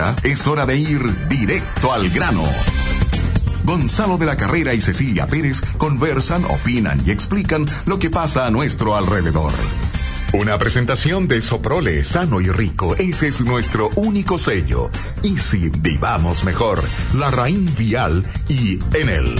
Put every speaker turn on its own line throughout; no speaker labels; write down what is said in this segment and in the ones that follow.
Ahora es hora de ir directo al grano. Gonzalo de la Carrera y Cecilia Pérez conversan, opinan y explican lo que pasa a nuestro alrededor. Una presentación de Soprole, sano y rico. Ese es nuestro único sello. Y si vivamos mejor, Larraín Vial y Enel.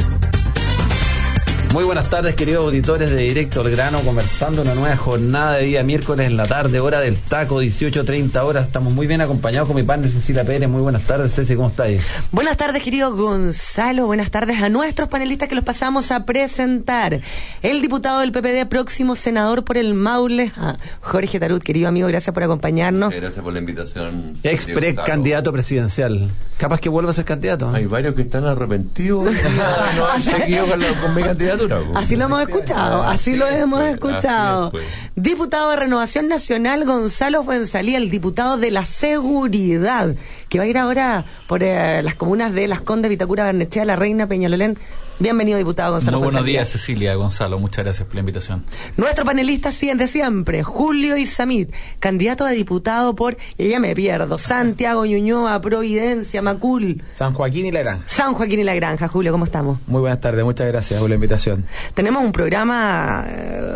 Muy buenas tardes, queridos auditores de Directo al Grano, conversando una nueva jornada de día miércoles en la tarde, hora del taco, 18:30 horas. Estamos muy bien acompañados con mi partner Cecilia Pérez. Muy buenas tardes, Ceci, ¿cómo estáis?
Buenas tardes, querido Gonzalo. Buenas tardes a nuestros panelistas que los pasamos a presentar. El diputado del PPD, próximo senador por el Maule, Jorge Tarut. Querido amigo, gracias por acompañarnos.
Muchas gracias por la invitación.
Candidato presidencial. Capaz que vuelva a ser candidato.
Hay varios que están arrepentidos. No han seguido con mi candidatura.
Así lo hemos escuchado, así lo hemos escuchado.
Pues.
Diputado de Renovación Nacional, Gonzalo Fuenzalía, el diputado de la Seguridad, que va a ir ahora por las comunas de Las Condes, Vitacura, Barnechea, La Reina, Peñalolén. Bienvenido, diputado Gonzalo
Muy buenos
Fuenzalía.
días, Cecilia, Gonzalo, muchas gracias por la invitación.
Nuestro panelista de siempre, Julio Isamit, candidato a diputado por, y ya me pierdo, Santiago, Ñuñoa, Providencia, Macul.
San Joaquín y La Granja.
San Joaquín y La Granja. Julio, ¿cómo estamos?
Muy buenas tardes, muchas gracias por la invitación.
Tenemos un programa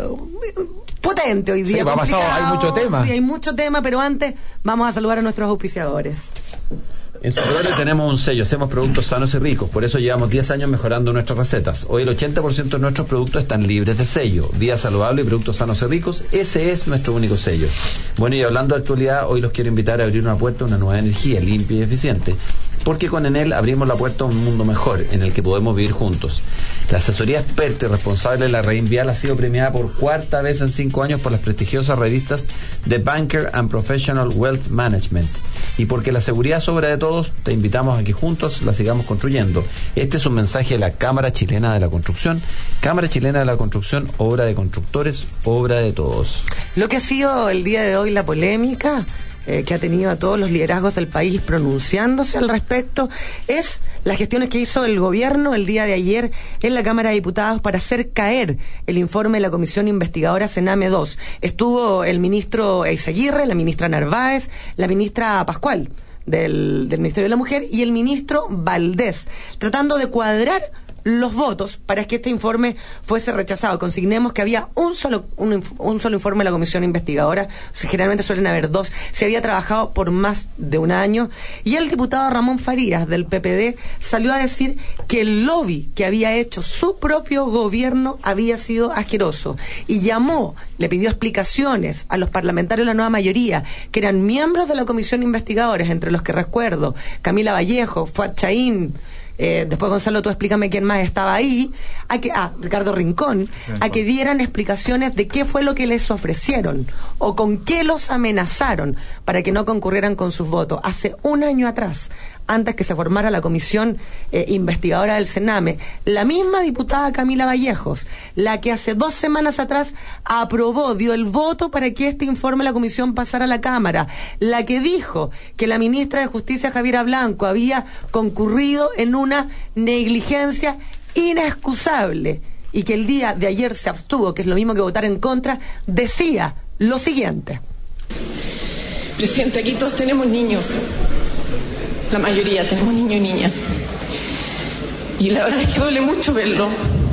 potente hoy día.
Sí, hay mucho tema.
Sí, hay mucho tema, pero antes vamos a saludar a nuestros auspiciadores.
En Soprole tenemos un sello, hacemos productos sanos y ricos, por eso llevamos 10 años mejorando nuestras recetas. Hoy el 80% de nuestros productos están libres de sello. Vida saludable y productos sanos y ricos, ese es nuestro único sello. Bueno, y hablando de actualidad, hoy los quiero invitar a abrir una puerta a una nueva energía, limpia y eficiente, porque con Enel abrimos la puerta a un mundo mejor, en el que podemos vivir juntos. La asesoría experta y responsable de Larraín Vial ha sido premiada por cuarta vez en 5 años por las prestigiosas revistas The Banker and Professional Wealth Management. Y porque la seguridad es obra de todos, te invitamos a que juntos la sigamos construyendo. Este es un mensaje de la Cámara Chilena de la Construcción. Cámara Chilena de la Construcción, obra de constructores, obra de todos.
Lo que ha sido el día de hoy la polémica que ha tenido a todos los liderazgos del país pronunciándose al respecto es las gestiones que hizo el gobierno el día de ayer en la Cámara de Diputados para hacer caer el informe de la Comisión Investigadora Sename 2. Estuvo el ministro Eizaguirre, la ministra Narváez, la ministra Pascual del Ministerio de la Mujer y el ministro Valdés, tratando de cuadrar los votos para que este informe fuese rechazado. Consignemos que había un solo informe de la comisión investigadora, o sea, generalmente suelen haber 2, se había trabajado por más de un año, y el diputado Ramón Farías del PPD salió a decir que el lobby que había hecho su propio gobierno había sido asqueroso, y le pidió explicaciones a los parlamentarios de la nueva mayoría, que eran miembros de la comisión investigadora, entre los que recuerdo Camila Vallejo, Fuad Chaín, después Gonzalo, tú explícame quién más estaba ahí, Ricardo Rincón, a que dieran explicaciones de qué fue lo que les ofrecieron o con qué los amenazaron para que no concurrieran con sus votos. Hace un año atrás, antes que se formara la comisión investigadora del Sename, la misma diputada Camila Vallejos, la que hace 2 semanas atrás dio el voto para que este informe de la comisión pasara a la Cámara, la que dijo que la ministra de Justicia Javiera Blanco había concurrido en una negligencia inexcusable y que el día de ayer se abstuvo, que es lo mismo que votar en contra, decía lo siguiente:
Presidente, aquí todos tenemos niños. La mayoría tenemos niños y niñas. Y la verdad es que duele mucho verlo.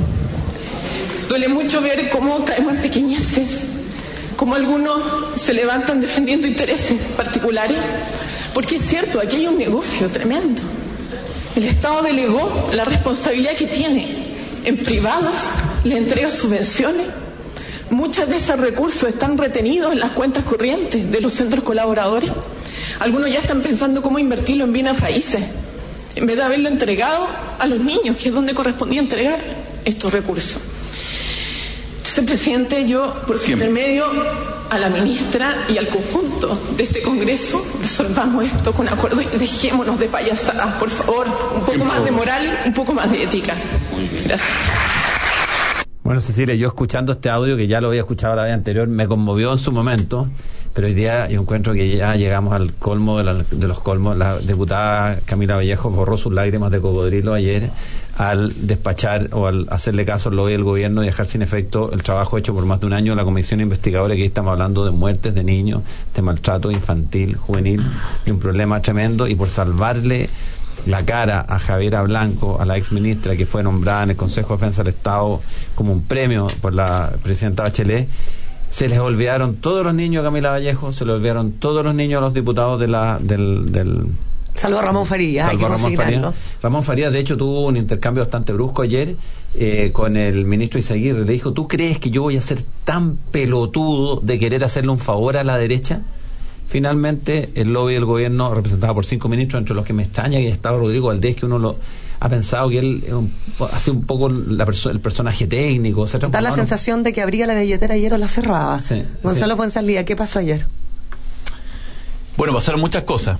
Duele mucho ver cómo caemos en pequeñeces, cómo algunos se levantan defendiendo intereses particulares. Porque es cierto, aquí hay un negocio tremendo. El Estado delegó la responsabilidad que tiene en privados, le entrega subvenciones. Muchos de esos recursos están retenidos en las cuentas corrientes de los centros colaboradores. Algunos ya están pensando cómo invertirlo en bienes raíces, en vez de haberlo entregado a los niños, que es donde correspondía entregar estos recursos. Entonces, presidente, yo, por su intermedio, a la ministra y al conjunto de este Congreso, resolvamos esto con acuerdo y dejémonos de payasadas, por favor. Un poco más de moral, un poco más de ética. Gracias.
Bueno, Cecilia, yo escuchando este audio, que ya lo había escuchado la vez anterior, me conmovió en su momento, pero hoy día yo encuentro que ya llegamos al colmo de los colmos. La diputada Camila Vallejo borró sus lágrimas de cocodrilo ayer al despachar o al hacerle caso al lobby del gobierno y dejar sin efecto el trabajo hecho por más de un año de la comisión investigadora, que ahí estamos hablando de muertes de niños, de maltrato infantil, juvenil, de un problema tremendo, y por salvarle la cara a Javiera Blanco, a la ex ministra que fue nombrada en el Consejo de Defensa del Estado como un premio por la presidenta Bachelet, se les olvidaron todos los niños a Camila Vallejo, se les olvidaron todos los niños a los diputados del
Salvo a Ramón Farías, hay que considerarlo.
Ramón Farías, de hecho, tuvo un intercambio bastante brusco ayer con el ministro Izaguirre. Le dijo: ¿tú crees que yo voy a ser tan pelotudo de querer hacerle un favor a la derecha? Finalmente, el lobby del gobierno, representado por 5 ministros, entre los que me extraña que estaba Rodrigo Valdés, que uno ha pensado que él hace un poco el personaje técnico.
Da la sensación de que abría la billetera ayer o la cerraba.
Sí,
Gonzalo Fuenzalía, ¿qué pasó ayer?
Bueno, pasaron muchas cosas.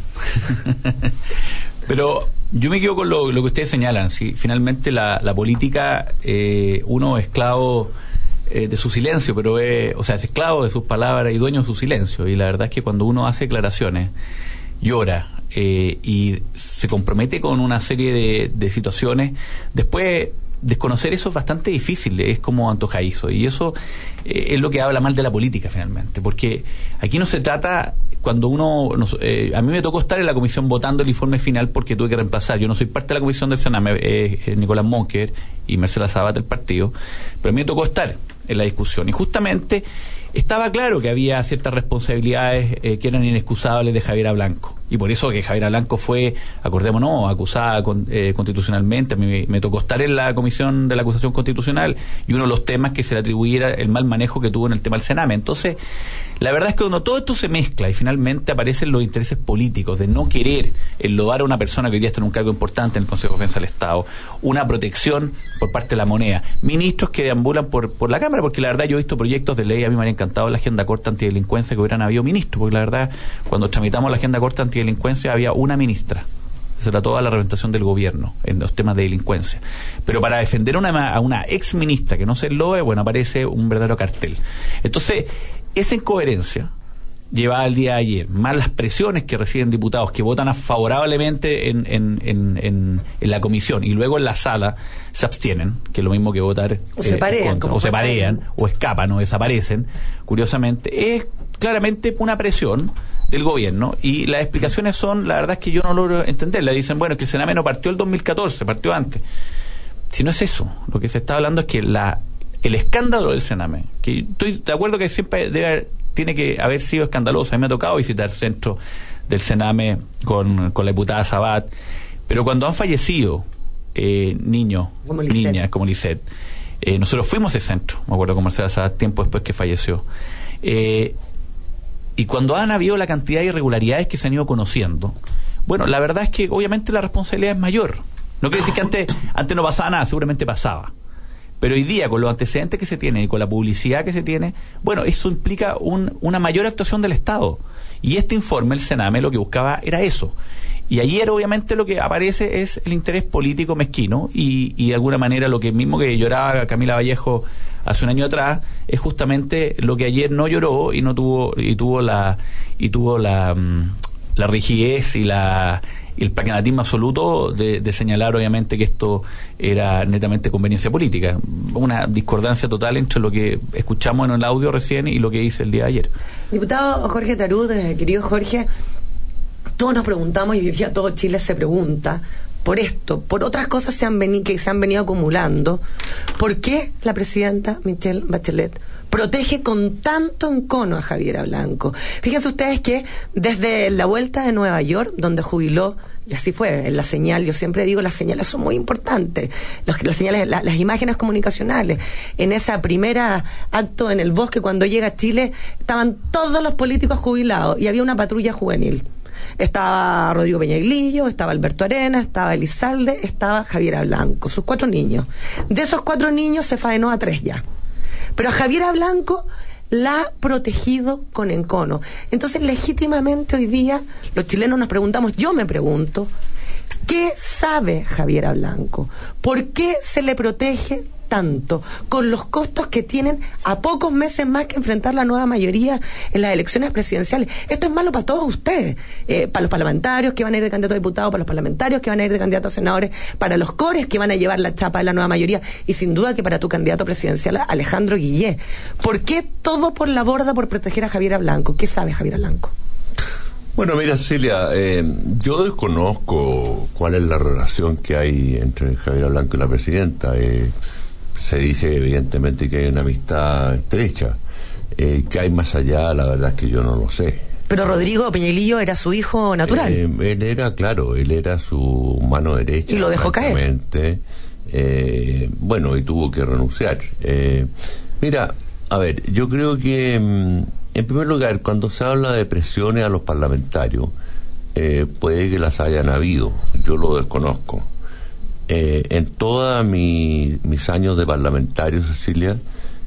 Pero yo me quedo con lo que ustedes señalan. ¿Sí? Finalmente la política, uno es esclavo de su silencio, pero es esclavo de sus palabras y dueño de su silencio. Y la verdad es que cuando uno hace declaraciones, llora y se compromete con una serie de situaciones, después desconocer eso es bastante difícil, es como antojadizo. Y eso es lo que habla mal de la política finalmente, porque aquí no se trata... Cuando a mí me tocó estar en la comisión votando el informe final porque tuve que reemplazar. Yo no soy parte de la comisión del Sename, Nicolás Monker y Marcela Sabat del partido, pero a mí me tocó estar en la discusión. Y justamente estaba claro que había ciertas responsabilidades que eran inexcusables de Javiera Blanco. Y por eso que Javiera Blanco fue, acordémonos, acusada constitucionalmente. A mí me tocó estar en la comisión de la acusación constitucional y uno de los temas que se le atribuyera el mal manejo que tuvo en el tema del Sename. Entonces, la verdad es que cuando todo esto se mezcla y finalmente aparecen los intereses políticos de no querer enlodar a una persona que hoy día está en un cargo importante en el Consejo de Defensa del Estado, una protección por parte de la moneda, ministros que deambulan por la Cámara, porque la verdad yo he visto proyectos de ley, a mí me han encantado la agenda corta antidelincuencia que hubieran habido ministros, porque la verdad cuando tramitamos la agenda corta antidelincuencia había una ministra. Esa era toda la representación del gobierno en los temas de delincuencia. Pero para defender a una ex ministra que no se enloe, bueno, aparece un verdadero cartel. Entonces, esa incoherencia llevada al día de ayer, más las presiones que reciben diputados que votan favorablemente en la comisión y luego en la sala se abstienen, que es lo mismo que votar
o se parean,
contra, o se parean, o escapan o desaparecen, curiosamente, es claramente una presión del gobierno, y las explicaciones son, la verdad es que yo no logro entenderla. Dicen, bueno, que el Sename no partió el 2014, partió antes. Si no es eso, lo que se está hablando es que el escándalo del Sename, que estoy de acuerdo que siempre tiene que haber sido escandaloso. A mí me ha tocado visitar el centro del Sename con la diputada Sabat, pero cuando han fallecido niños, niñas como Lisette, nosotros fuimos a ese centro, me acuerdo con Marcela Sabat tiempo después que falleció, y cuando han habido la cantidad de irregularidades que se han ido conociendo, bueno, la verdad es que obviamente la responsabilidad es mayor. No quiere decir que antes no pasaba nada, seguramente pasaba. Pero hoy día, con los antecedentes que se tienen y con la publicidad que se tiene, bueno, eso implica una mayor actuación del Estado. Y este informe, el Sename, lo que buscaba era eso. Y ayer, obviamente, lo que aparece es el interés político mezquino y de alguna manera lo que mismo que lloraba Camila Vallejo hace un año atrás es justamente lo que ayer no lloró y tuvo la rigidez y el pragmatismo absoluto de señalar obviamente que esto era netamente conveniencia política. Una discordancia total entre lo que escuchamos en el audio recién y lo que hice el día de ayer.
Diputado Jorge Tarud, querido Jorge, todos nos preguntamos, y hoy día todo Chile se pregunta por esto, por otras cosas que se han venido acumulando, ¿por qué la presidenta Michelle Bachelet protege con tanto encono a Javiera Blanco? Fíjense ustedes que desde la vuelta de Nueva York, donde jubiló, y así fue, en la señal, yo siempre digo, las señales son muy importantes, las señales, las imágenes comunicacionales. En esa primera acto en el bosque, cuando llega a Chile, estaban todos los políticos jubilados y había una patrulla juvenil. Estaba Rodrigo Peñaglillo, estaba Alberto Arenas, estaba Elizalde, estaba Javiera Blanco, sus 4 niños. De esos 4 niños se faenó a 3 ya. Pero a Javiera Blanco la ha protegido con encono. Entonces, legítimamente hoy día los chilenos nos preguntamos, yo me pregunto, ¿qué sabe Javiera Blanco? ¿Por qué se le protege tanto con los costos que tienen a pocos meses más que enfrentar la nueva mayoría en las elecciones presidenciales? Esto es malo para todos ustedes, para los parlamentarios que van a ir de candidato a diputado, para los parlamentarios que van a ir de candidato a senadores, para los cores que van a llevar la chapa de la nueva mayoría, y sin duda que para tu candidato presidencial, Alejandro Guillé. ¿Por qué todo por la borda por proteger a Javiera Blanco? ¿Qué sabe Javiera Blanco?
Bueno, mira, Cecilia, yo desconozco cuál es la relación que hay entre Javiera Blanco y la presidenta. Se dice evidentemente que hay una amistad estrecha. ¿Qué hay más allá? La verdad es que yo no lo sé.
Pero Rodrigo Peñalillo era su hijo natural.
Él era su mano derecha.
Y lo dejó caer.
Bueno, y tuvo que renunciar. Mira, a ver, yo creo que, en primer lugar, cuando se habla de presiones a los parlamentarios, puede que las hayan habido, yo lo desconozco. En todos mis años de parlamentario, Cecilia,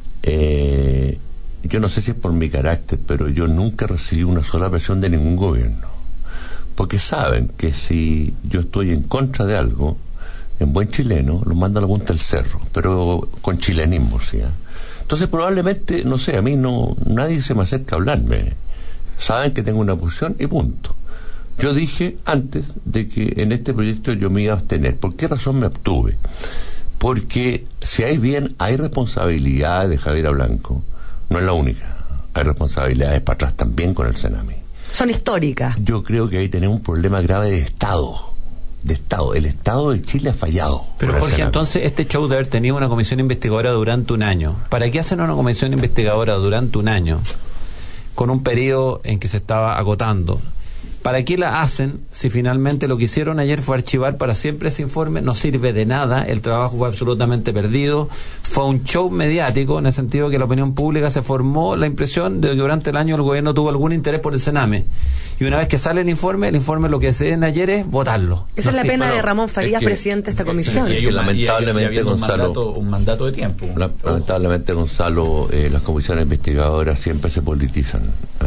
yo no sé si es por mi carácter, pero yo nunca recibí una sola presión de ningún gobierno, porque saben que si yo estoy en contra de algo, en buen chileno, lo mando a la punta del cerro, pero con chilenismo, ¿sí? Entonces probablemente, no sé, a mí nadie se me acerca a hablarme, saben que tengo una posición y punto. Yo dije antes de que en este proyecto yo me iba a abstener. ¿Por qué razón me abstuve? Porque si hay responsabilidades de Javiera Blanco, no es la única. Hay responsabilidades para atrás también con el Sename.
Son históricas.
Yo creo que ahí tenemos un problema grave de Estado. El Estado de Chile ha fallado.
Pero Jorge, entonces este show de haber tenido una comisión investigadora durante un año, ¿para qué hacen una comisión investigadora durante un año con un periodo en que se estaba agotando? ¿Para qué la hacen si finalmente lo que hicieron ayer fue archivar para siempre ese informe? No sirve de nada, el trabajo fue absolutamente perdido, fue un show mediático en el sentido que la opinión pública se formó la impresión de que durante el año el gobierno tuvo algún interés por el Sename, y una vez que sale el informe lo que deciden ayer es votarlo.
Esa es la pena de Ramón Farías, presidente de esta comisión.
Y lamentablemente, Gonzalo,
un mandato de tiempo.
Lamentablemente, Gonzalo, las comisiones investigadoras siempre se politizan.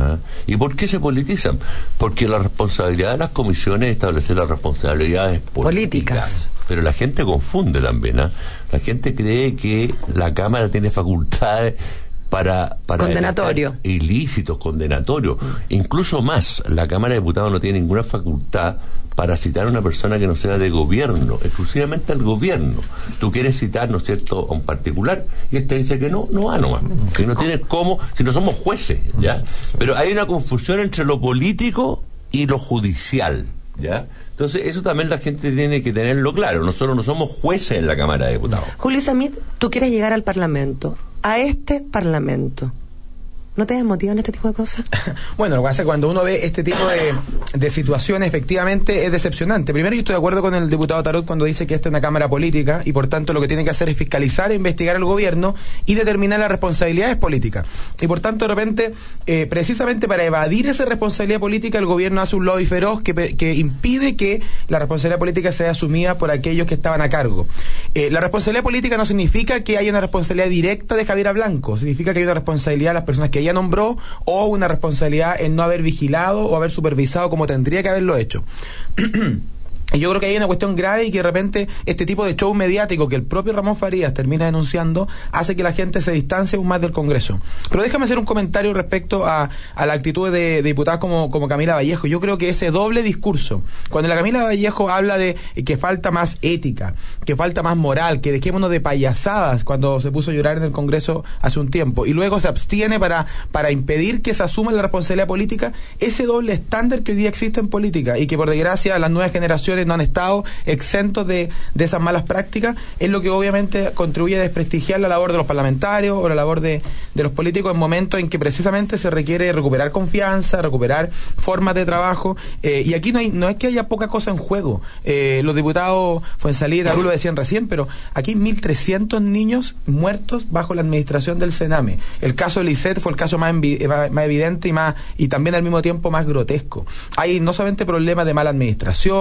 ¿Y por qué se politizan? Porque la responsabilidad de las comisiones es establecer las responsabilidades políticas. Pero la gente confunde también. La gente cree que la Cámara tiene facultades para
condenatorio,
ilícitos, condenatorios. Incluso más, la Cámara de Diputados no tiene ninguna facultad para citar a una persona que no sea de gobierno, exclusivamente al gobierno. Tú quieres citar, ¿no es cierto?, a un particular, y él te dice que no va nomás. Si no tienes cómo, si no somos jueces, ¿ya? Pero hay una confusión entre lo político y lo judicial, ¿ya? Entonces eso también la gente tiene que tenerlo claro. Nosotros no somos jueces en la Cámara de Diputados.
Julio Samit, tú quieres llegar al Parlamento, a este Parlamento. ¿No te desmotivan este tipo de cosas?
Bueno, lo que pasa es que cuando uno ve este tipo de situaciones, efectivamente es decepcionante. Primero, yo estoy de acuerdo con el diputado Tarot cuando dice que esta es una Cámara política y por tanto lo que tiene que hacer es fiscalizar e investigar al gobierno y determinar las responsabilidades políticas. Y por tanto, de repente, precisamente para evadir esa responsabilidad política, el gobierno hace un lobby feroz que impide que la responsabilidad política sea asumida por aquellos que estaban a cargo. La responsabilidad política no significa que haya una responsabilidad directa de Javiera Blanco, significa que hay una responsabilidad de las personas que ella nombró o una responsabilidad en no haber vigilado o haber supervisado como tendría que haberlo hecho. Y yo creo que hay una cuestión grave y que de repente este tipo de show mediático que el propio Ramón Farías termina denunciando hace que la gente se distancie aún más del Congreso. Pero déjame hacer un comentario respecto a la actitud de diputadas como Camila Vallejo. Yo creo que ese doble discurso, cuando la Camila Vallejo habla de que falta más ética, que falta más moral, que dejémonos de payasadas cuando se puso a llorar en el Congreso hace un tiempo, y luego se abstiene para impedir que se asuma la responsabilidad política, ese doble estándar que hoy día existe en política y que por desgracia las nuevas generaciones no han estado exentos de esas malas prácticas, es lo que obviamente contribuye a desprestigiar la labor de los parlamentarios o la labor de los políticos en momentos en que precisamente se requiere recuperar confianza, recuperar formas de trabajo, y aquí no es que haya poca cosa en juego. Los diputados Fuenzalida, lo decían recién, pero aquí hay 1.300 niños muertos bajo la administración del Sename. El caso de Lisset fue el caso más evidente y también al mismo tiempo más grotesco. Hay no solamente problemas de mala administración, problemas de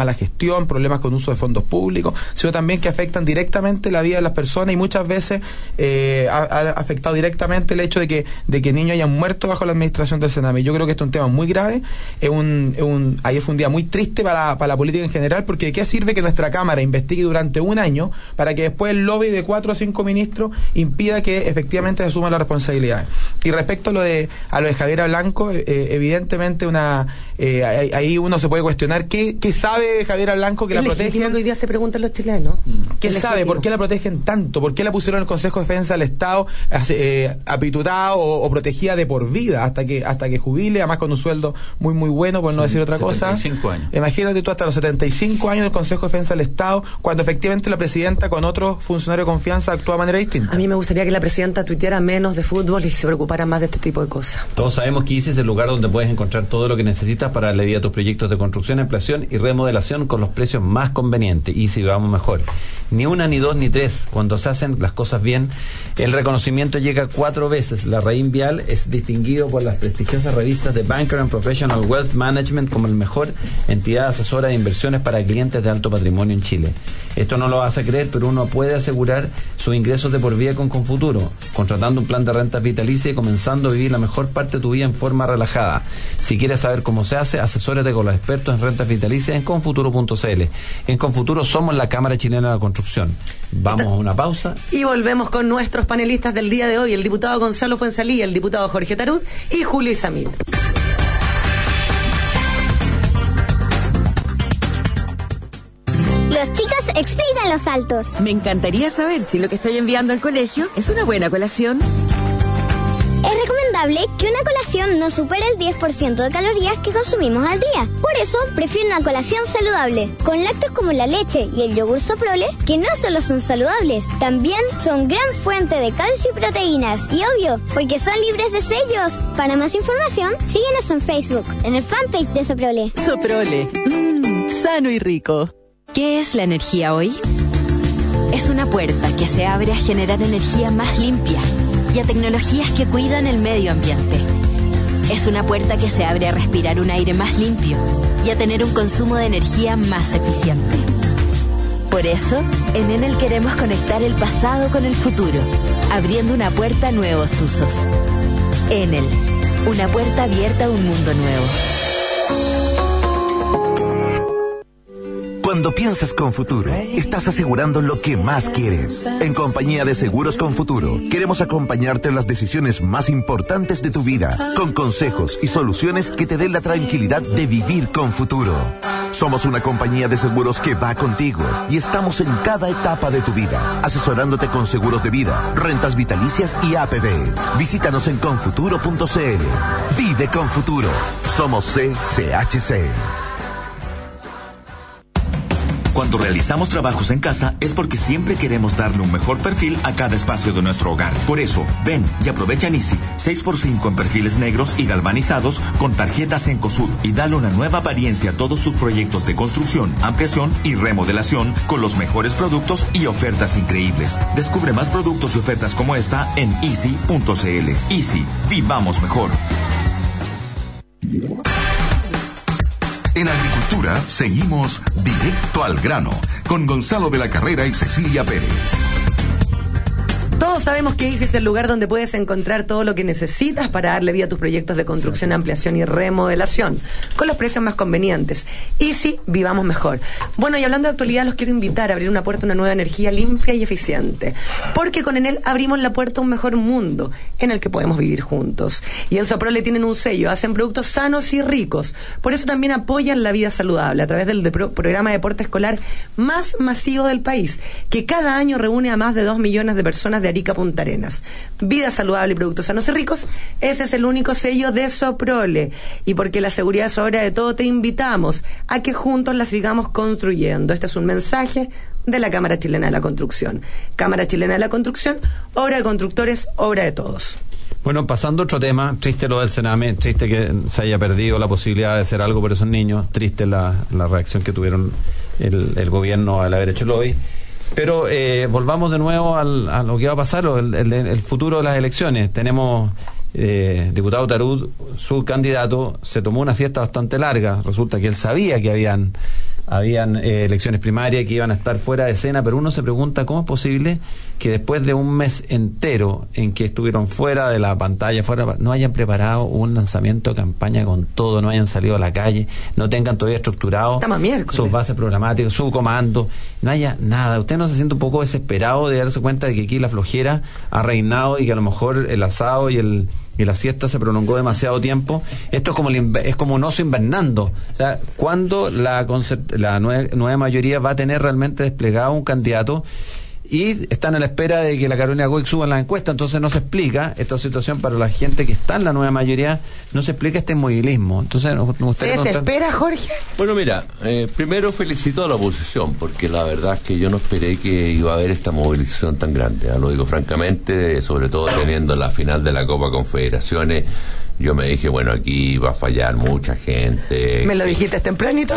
mala gestión, problemas con uso de fondos públicos, sino también que afectan directamente la vida de las personas, y muchas veces ha afectado directamente el hecho de que niños hayan muerto bajo la administración del Sename. Yo creo que esto es un tema muy grave. Ayer fue un día muy triste para la política en general, porque ¿de qué sirve que nuestra Cámara investigue durante un año para que después el lobby de 4 o 5 ministros impida que efectivamente se asuman las responsabilidades? Y respecto a lo de Javiera Blanco, evidentemente ahí uno se puede cuestionar qué sabe Javiera Blanco que la protegen.
Que hoy día se preguntan los chilenos.
¿Qué sabe? ¿Por qué la protegen tanto? ¿Por qué la pusieron en el Consejo de Defensa del Estado apitutada o protegida de por vida hasta que jubile, además con un sueldo muy muy bueno, por no decir otra cosa?
75 años.
Imagínate tú, hasta los 75 años en el Consejo de Defensa del Estado, cuando efectivamente la presidenta con otros funcionarios de confianza actúa de manera distinta.
A mí me gustaría que la presidenta tuiteara menos de fútbol y se preocupara más de este tipo de cosas.
Todos sabemos que ICI es el lugar donde puedes encontrar todo lo que necesitas para darle vida a tus proyectos de construcción, ampliación y remodelación con los precios más convenientes. ICI, vamos mejor. Ni una, ni dos, ni tres. Cuando se hacen las cosas bien, el reconocimiento llega 4 veces. La Raín Vial es distinguido por las prestigiosas revistas de Banker and Professional Wealth Management como el mejor entidad asesora de inversiones para clientes de alto patrimonio en Chile. Esto no lo vas a creer, pero uno puede asegurar sus ingresos de por vida con Confuturo, contratando un plan de renta vitalicia y comenzando a vivir la mejor parte de tu vida en forma relajada. Si quieres saber cómo se hace, asesórate con los expertos en rentas vitalicias en confuturo.cl. En Confuturo somos la Cámara Chilena de la Construcción. Vamos a una pausa.
Y volvemos con nuestros panelistas del día de hoy, el diputado Gonzalo Fuenzalí, el diputado Jorge Tarut y Julio Samit.
Los chicos explican los saltos.
Me encantaría saber si lo que estoy enviando al colegio es una buena colación.
Es recomendable que una colación no supere el 10% de calorías que consumimos al día. Por eso, prefiero una colación saludable, con lácteos como la leche y el yogur Soprole, que no solo son saludables, también son gran fuente de calcio y proteínas. Y obvio, porque son libres de sellos. Para más información, síguenos en Facebook, en el fanpage de Soprole.
Soprole, sano y rico. ¿Qué es la energía hoy? Es una puerta que se abre a generar energía más limpia y a tecnologías que cuidan el medio ambiente. Es una puerta que se abre a respirar un aire más limpio y a tener un consumo de energía más eficiente. Por eso, en Enel queremos conectar el pasado con el futuro, abriendo una puerta a nuevos usos. Enel, una puerta abierta a un mundo nuevo.
Cuando piensas Confuturo, estás asegurando lo que más quieres. En compañía de Seguros Confuturo, queremos acompañarte en las decisiones más importantes de tu vida, con consejos y soluciones que te den la tranquilidad de vivir con futuro. Somos una compañía de seguros que va contigo y estamos en cada etapa de tu vida, asesorándote con seguros de vida, rentas vitalicias y APB. Visítanos en confuturo.cl. Vive con futuro. Somos CCHC.
Cuando realizamos trabajos en casa es porque siempre queremos darle un mejor perfil a cada espacio de nuestro hogar. Por eso, ven y aprovecha en Easy 6x5 en perfiles negros y galvanizados con tarjetas Cencosud y dale una nueva apariencia a todos tus proyectos de construcción, ampliación y remodelación con los mejores productos y ofertas increíbles. Descubre más productos y ofertas como esta en easy.cl. Easy, vivamos mejor.
En Agricultura seguimos directo al grano con Gonzalo de la Carrera y Cecilia Pérez.
Todos sabemos que ICI es el lugar donde puedes encontrar todo lo que necesitas para darle vida a tus proyectos de construcción, ampliación y remodelación, con los precios más convenientes. ICI, vivamos mejor. Bueno, y hablando de actualidad, los quiero invitar a abrir una puerta a una nueva energía limpia y eficiente, porque con Enel abrimos la puerta a un mejor mundo en el que podemos vivir juntos. Y en Soprole tienen un sello, hacen productos sanos y ricos. Por eso también apoyan la vida saludable a través del programa de deporte escolar más masivo del país, que cada año reúne a más de 2 millones de personas de Arica a Punta Arenas. Vida saludable y productos sanos y ricos, ese es el único sello de Soprole. Y porque la seguridad es obra de todo, te invitamos a que juntos la sigamos construyendo. Este es un mensaje de la Cámara Chilena de la Construcción. Cámara Chilena de la Construcción, obra de constructores, obra de todos.
Bueno, pasando a otro tema, triste lo del Sename, triste que se haya perdido la posibilidad de hacer algo por esos niños, triste la reacción que tuvieron el gobierno al haber hecho el hoy. Pero volvamos de nuevo a lo que va a pasar, el futuro de las elecciones. Tenemos diputado Tarut, su candidato, se tomó una siesta bastante larga. Resulta que él sabía que habían habían elecciones primarias que iban a estar fuera de escena, pero uno se pregunta cómo es posible que después de un mes entero en que estuvieron fuera de la pantalla, no hayan preparado un lanzamiento de campaña con todo, no hayan salido a la calle, no tengan todavía estructurado sus bases programáticas, su comando, no haya nada. ¿Usted no se siente un poco desesperado de darse cuenta de que aquí la flojera ha reinado y que a lo mejor el asado y la siesta se prolongó demasiado tiempo? Esto es como un oso invernando. O sea, ¿cuándo la nueva mayoría va a tener realmente desplegado un candidato? Y están a la espera de que la Carolina Goix suba en la encuesta. Entonces no se explica esta situación para la gente que está en la nueva mayoría, no se explica este inmovilismo. Entonces, ¿se
desespera, Jorge?
Bueno, mira, primero felicito a la oposición, porque la verdad es que yo no esperé que iba a haber esta movilización tan grande. Lo digo francamente, sobre todo teniendo la final de la Copa Confederaciones. Yo me dije, bueno, aquí va a fallar mucha gente.
Me lo dijiste tempranito.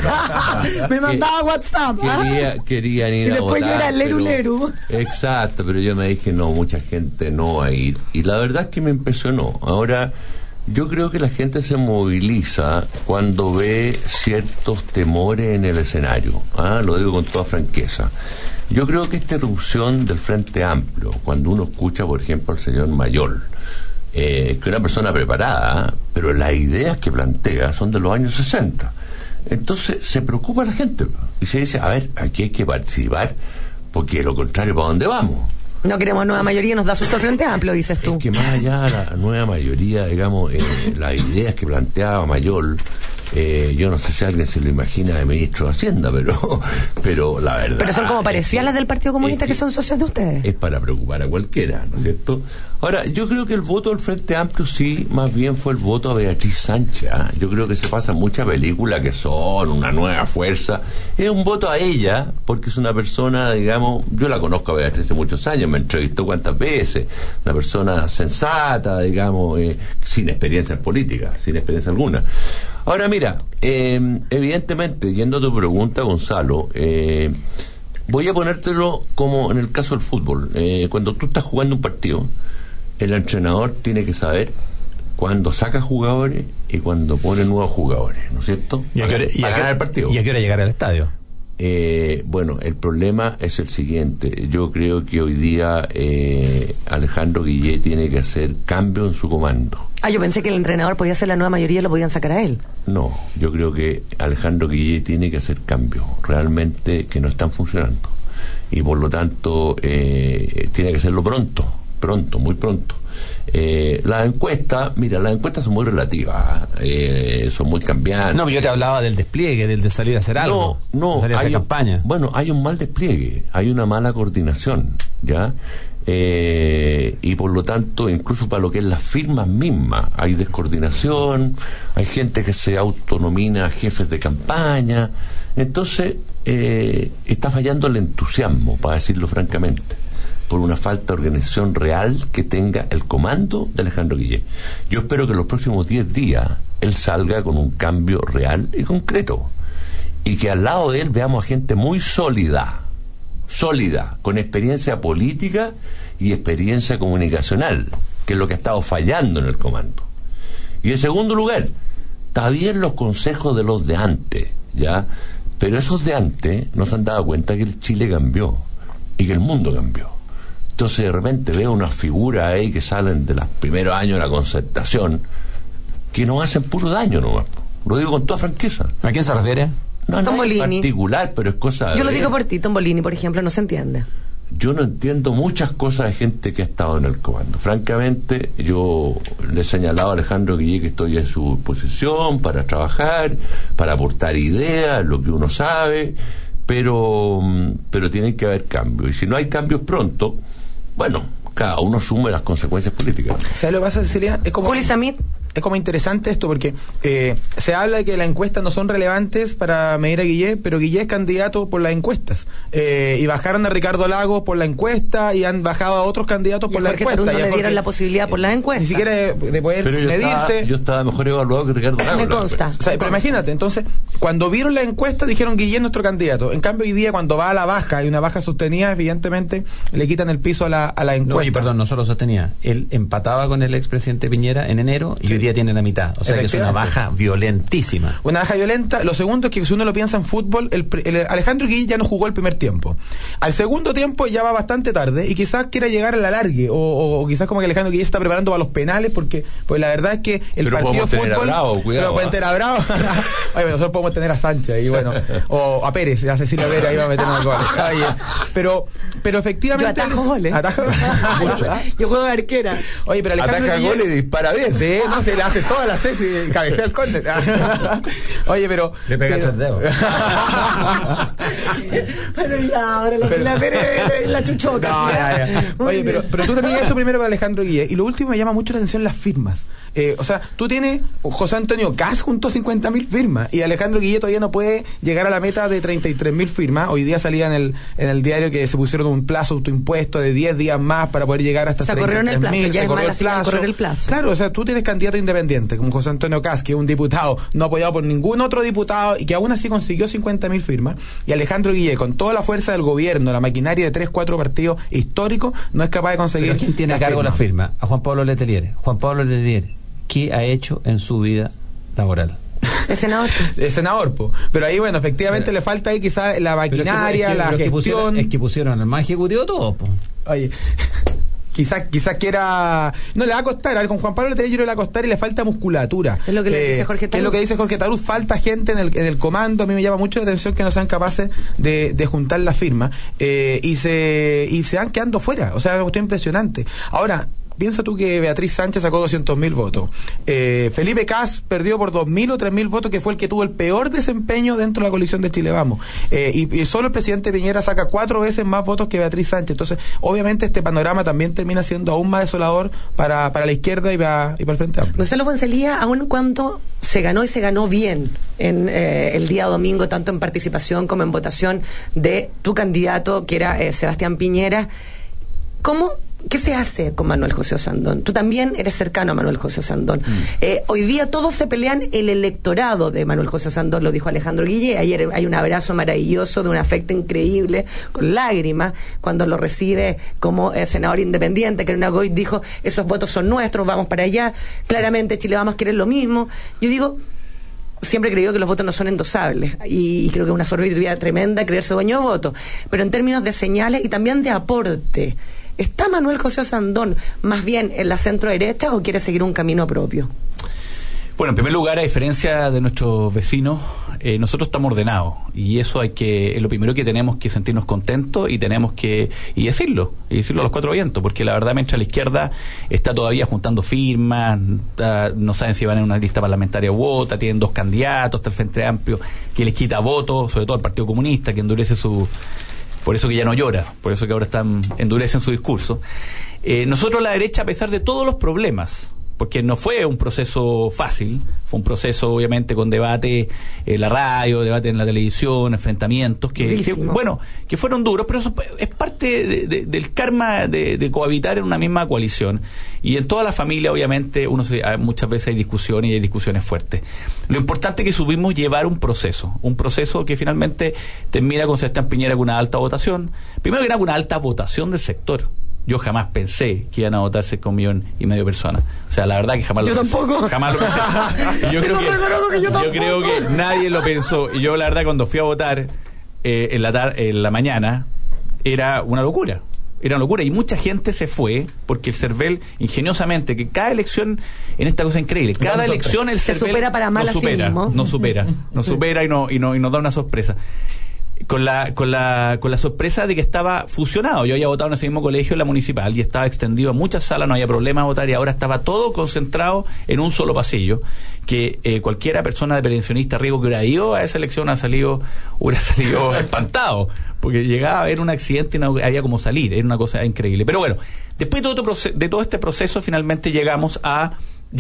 Me mandaba WhatsApp.
Querían ir
y a votar. Y después yo era leru.
Exacto, pero yo me dije, no, mucha gente no va a ir. Y la verdad es que me impresionó. Ahora, yo creo que la gente se moviliza cuando ve ciertos temores en el escenario. Lo digo con toda franqueza. Yo creo que esta erupción del Frente Amplio, cuando uno escucha, por ejemplo, al señor Mayol, que es una persona preparada, pero las ideas que plantea son de los años 60. Entonces se preocupa la gente y se dice, a ver, aquí hay que participar, porque lo contrario, ¿para dónde vamos?
No queremos nueva mayoría, nos da susto el Frente Amplio, dices tú.
Es que más allá de la nueva mayoría, digamos, las ideas que planteaba Mayol, yo no sé si alguien se lo imagina de ministro de Hacienda, pero la verdad...
Pero son como parecidas las del Partido Comunista, que son socios de ustedes.
Es para preocupar a cualquiera, ¿no es cierto? Ahora, yo creo que el voto del Frente Amplio sí, más bien fue el voto a Beatriz Sánchez. Yo creo que se pasa mucha película que son una nueva fuerza. Es un voto a ella, porque es una persona, digamos, yo la conozco a Beatriz hace muchos años, me entrevistó cuántas veces, una persona sensata, digamos, sin experiencia en política, sin experiencia alguna. Ahora mira, evidentemente, yendo a tu pregunta, Gonzalo, voy a ponértelo como en el caso del fútbol. Cuando tú estás jugando un partido, el entrenador tiene que saber cuándo saca jugadores y cuándo pone nuevos jugadores, ¿no es cierto? Para ganar el partido.
¿Y a qué hora llegar al estadio?
Bueno, el problema es el siguiente. Yo creo que hoy día Alejandro Guillé tiene que hacer cambio en su comando.
Yo pensé que el entrenador podía hacer la nueva mayoría y lo podían sacar a él.
No, yo creo que Alejandro Guillé tiene que hacer cambios realmente que no están funcionando, y por lo tanto tiene que hacerlo pronto, muy pronto. Las encuestas son muy relativas, son muy cambiantes.
No, pero yo te hablaba del despliegue, del de salir a hacer algo,
de salir a hacer campaña. Bueno, hay un mal despliegue, hay una mala coordinación, ¿ya? Y por lo tanto, incluso para lo que es las firmas mismas, hay descoordinación, hay gente que se autonomina jefes de campaña. Entonces, está fallando el entusiasmo, para decirlo francamente, por una falta de organización real que tenga el comando de Alejandro Guillé. Yo espero que en los próximos 10 días él salga con un cambio real y concreto, y que al lado de él veamos a gente muy sólida, con experiencia política y experiencia comunicacional, que es lo que ha estado fallando en el comando. Y en segundo lugar, está bien los consejos de los de antes, ¿ya? Pero esos de antes no se han dado cuenta que el Chile cambió y que el mundo cambió. Entonces de repente veo unas figuras ahí que salen de los primeros años de la Concertación que nos hacen puro daño nomás. Lo digo con toda franqueza.
¿A quién se refiere?
No, no es particular, pero es cosa de...
Yo lo digo por ti, Tombolini, por ejemplo, no se entiende.
Yo no entiendo muchas cosas de gente que ha estado en el comando. Francamente, yo le he señalado a Alejandro Guillé que estoy a su disposición para trabajar, para aportar ideas, lo que uno sabe, pero tiene que haber cambios. Y si no hay cambios pronto, bueno, cada uno asume las consecuencias políticas.
¿Sabes lo que pasa, Cecilia? Es como...
Juli Samit.
Es como interesante esto, porque se habla de que las encuestas no son relevantes para medir a Guillé, pero Guillé es candidato por las encuestas. Y bajaron a Ricardo Lagos por la encuesta y han bajado a otros candidatos por la encuesta.
Y le dieron la posibilidad por las encuestas.
Ni siquiera de poder medirse.
Yo estaba mejor evaluado que Ricardo Lagos.
Me consta.
O sea, pero imagínate, entonces, cuando vieron la encuesta dijeron Guillé es nuestro candidato. En cambio, hoy día, cuando va a la baja, y una baja sostenida, evidentemente le quitan el piso a la encuesta.
No, y perdón, no solo sostenía. Él empataba con el expresidente Piñera en enero y hoy día día tiene la mitad. O sea que es una baja violentísima.
Una baja violenta. Lo segundo es que si uno lo piensa en fútbol, el Alejandro Guille ya no jugó el primer tiempo. Al segundo tiempo ya va bastante tarde y quizás quiera llegar a la largue o quizás como que Alejandro Guille está preparando para los penales porque pues la verdad es que el partido de fútbol... Pero pueden tener a Bravo. Oye, nosotros podemos tener a Sánchez y bueno, o a Pérez, a Cecilia Pérez, ahí va a meter una goles. Pero efectivamente...
Yo atajo goles. Yo juego de arquera.
Oye, pero Alejandro
ataja goles y dispara bien.
Sí, no, se le hace todas las seis y cabecea el córner. Oye, pero...
Le pega 3 dedos.
Pero ya, ahora la Pérez la chuchoca.
No, ya. Oye, pero tú tenías eso primero para Alejandro Guille. Y lo último me llama mucho la atención las firmas. O sea, tú tienes José Antonio Kast juntó 50.000 firmas y Alejandro Guille todavía no puede llegar a la meta de 33.000 firmas. Hoy día salía en el diario que se pusieron un plazo autoimpuesto de 10 días más para poder llegar hasta 33.000. Se corrió el plazo. Claro, o sea, tú tienes candidato independiente como José Antonio Kast, que es un diputado no apoyado por ningún otro diputado y que aún así consiguió 50.000 firmas, y Alejandro Guille, con toda la fuerza del gobierno, la maquinaria de 3-4 partidos históricos, no es capaz de conseguir.
¿Pero quién tiene a cargo la firma? A Juan Pablo Letelier. Juan Pablo Letelier, ¿qué ha hecho en su vida laboral?
Es
senador, pero ahí bueno, efectivamente le falta ahí quizás la maquinaria, la gestión.
Es que pusieron al más ejecutivo todo, po.
Oye, quizás quiera, no le va a costar, a ver, con Juan Pablo Letelier le va a costar y le falta musculatura.
Es lo que le dice Jorge Tarut.
Es lo que dice Jorge Tarut, falta gente en el comando. A mí me llama mucho la atención que no sean capaces de juntar la firma y se van quedando fuera. O sea, es una cuestión impresionante. Ahora, piensa tú que Beatriz Sánchez sacó 200.000 votos. Felipe Kast perdió por 2.000 o 3.000 votos, que fue el que tuvo el peor desempeño dentro de la coalición de Chile Vamos. Y solo el presidente Piñera saca 4 veces más votos que Beatriz Sánchez. Entonces, obviamente, este panorama también termina siendo aún más desolador para la izquierda y para el Frente Amplio.
Gonzalo Fonsalía, aun cuando se ganó y se ganó bien en el día domingo, tanto en participación como en votación de tu candidato, que era Sebastián Piñera, ¿qué se hace con Manuel José Osandón? Tú también eres cercano a Manuel José Osandón. Hoy día todos se pelean el electorado de Manuel José Osandón, lo dijo Alejandro Guille. Ayer hay un abrazo maravilloso de un afecto increíble, con lágrimas, cuando lo recibe como senador independiente. Karina Goy dijo, esos votos son nuestros, vamos para allá. Claramente Chile Vamos a querer lo mismo. Yo digo, siempre he creído que los votos no son endosables y creo que es una soberbia tremenda creerse dueño de votos. Pero en términos de señales y también de aporte, ¿está Manuel José Osandón más bien en la centro derecha o quiere seguir un camino propio?
Bueno, en primer lugar, a diferencia de nuestros vecinos, nosotros estamos ordenados y eso es lo primero que tenemos que sentirnos contentos y tenemos que decirlo a los 4 vientos, porque la verdad, mientras la izquierda está todavía juntando firmas, no saben si van en una lista parlamentaria u otra, tienen 2 candidatos, está el Frente Amplio que les quita votos, sobre todo al Partido Comunista, que endurece por eso que ya no llora, por eso que ahora endurecen su discurso. Nosotros, la derecha, a pesar de todos los problemas, porque no fue un proceso fácil, fue un proceso obviamente con debate en la radio, debate en la televisión, enfrentamientos que fueron duros, pero eso es parte del karma de cohabitar en una misma coalición. Y en toda la familia, obviamente, muchas veces hay discusiones y hay discusiones fuertes. Lo importante es que supimos llevar un proceso que finalmente termina con Sebastián Piñera con una alta votación. Primero que nada, con una alta votación del sector. Yo jamás pensé que iban a votar 5,5 millones de personas. O sea, la verdad que jamás lo pensé. Yo tampoco. Jamás lo pensé. Y yo creo que nadie lo pensó. Y yo, la verdad, cuando fui a votar en la mañana, era una locura. Y mucha gente se fue porque el CERVEL, ingeniosamente, que cada elección en esta cosa es increíble, cada elección el CERVEL nos supera y nos da una sorpresa. Con la sorpresa de que estaba fusionado. Yo había votado en ese mismo colegio, en la municipal, y estaba extendido a muchas salas, no había problema de votar, y ahora estaba todo concentrado en un solo pasillo, que cualquiera persona de pensionista riesgo que hubiera ido a esa elección hubiera salido espantado, porque llegaba a haber un accidente y no había como salir, era una cosa increíble. Pero bueno, después de todo este proceso, finalmente llegamos a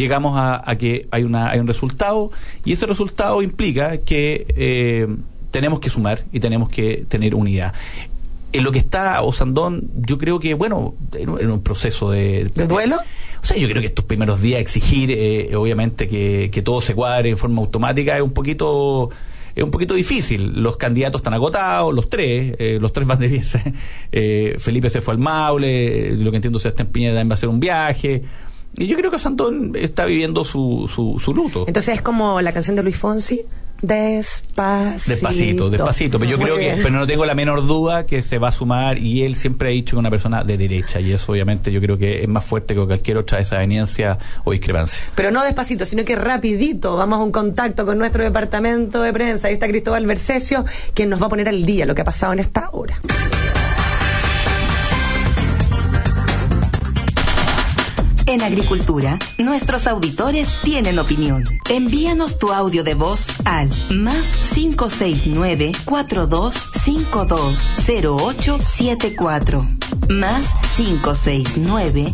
que hay un resultado, y ese resultado implica que tenemos que sumar y tenemos que tener unidad. En lo que está Osandón, yo creo que, en un proceso de
duelo.
O sea, yo creo que estos primeros días exigir, obviamente, que todo se cuadre en forma automática es un poquito difícil. Los candidatos están agotados, los tres banderías. Felipe se fue al Maule, lo que entiendo, Sebastián Piñera también va a hacer un viaje. Y yo creo que Sandón está viviendo su luto.
Entonces es como la canción de Luis Fonsi, Despacito.
Pero yo creo que, pero no tengo la menor duda que se va a sumar, y él siempre ha dicho que es una persona de derecha, y eso obviamente yo creo que es más fuerte que cualquier otra desaveniencia o discrepancia.
Pero no despacito, sino que rapidito. Vamos a un contacto con nuestro departamento de prensa. Ahí está Cristóbal Bercesio, quien nos va a poner al día lo que ha pasado en esta hora.
En Agricultura, nuestros auditores tienen opinión. Envíanos tu audio de voz al +569 42520874. +569